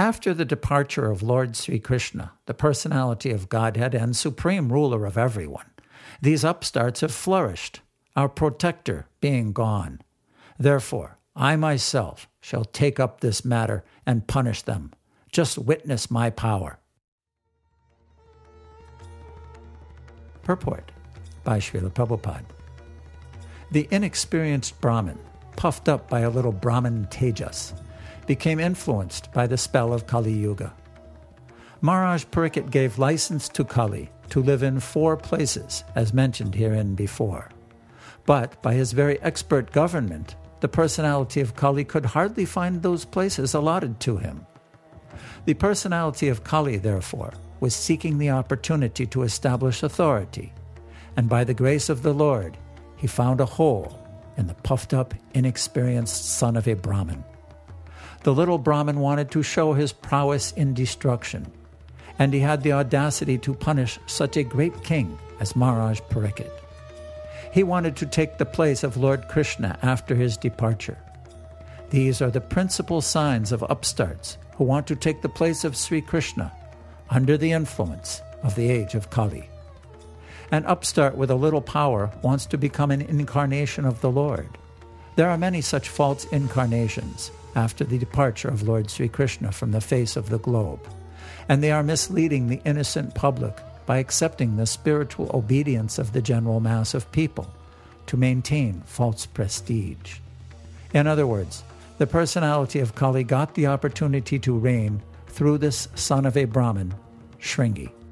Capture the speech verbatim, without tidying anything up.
After the departure of Lord Sri Krishna, the personality of Godhead and supreme ruler of everyone, these upstarts have flourished, our protector being gone. Therefore, I myself shall take up this matter and punish them. Just witness my power. Purport by Srila Prabhupada. The inexperienced Brahmin, puffed up by a little Brahmin Tejas, became influenced by the spell of Kali Yuga. Maharaj Parikshit gave license to Kali to live in four places, as mentioned herein before. But by his very expert government, the personality of Kali could hardly find those places allotted to him. The personality of Kali, therefore, was seeking the opportunity to establish authority, and by the grace of the Lord, he found a hole in the puffed-up, inexperienced son of a Brahmin. The little Brahmin wanted to show his prowess in destruction, and he had the audacity to punish such a great king as Maharaj Parikshit. He wanted to take the place of Lord Krishna after his departure. These are the principal signs of upstarts who want to take the place of Sri Krishna under the influence of the age of Kali. An upstart with a little power wants to become an incarnation of the Lord. There are many such false incarnations after the departure of Lord Sri Krishna from the face of the globe, and they are misleading the innocent public by accepting the spiritual obedience of the general mass of people to maintain false prestige. In other words, the personality of Kali got the opportunity to reign through this son of a Brahmin, Shringi.